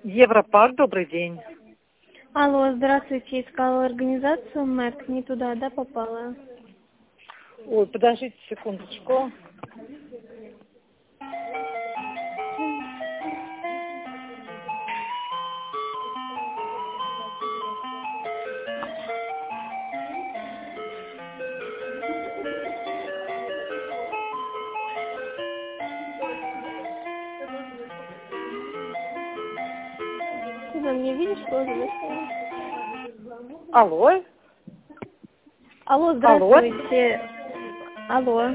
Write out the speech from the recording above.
Европак, добрый день. Алло, здравствуйте, искала организацию МЭК, не туда, да, попала? Ой, подождите секундочку. Ты на мне видишь розовый стоит? Алло? Алло, Алло? здравствуйте. Алло.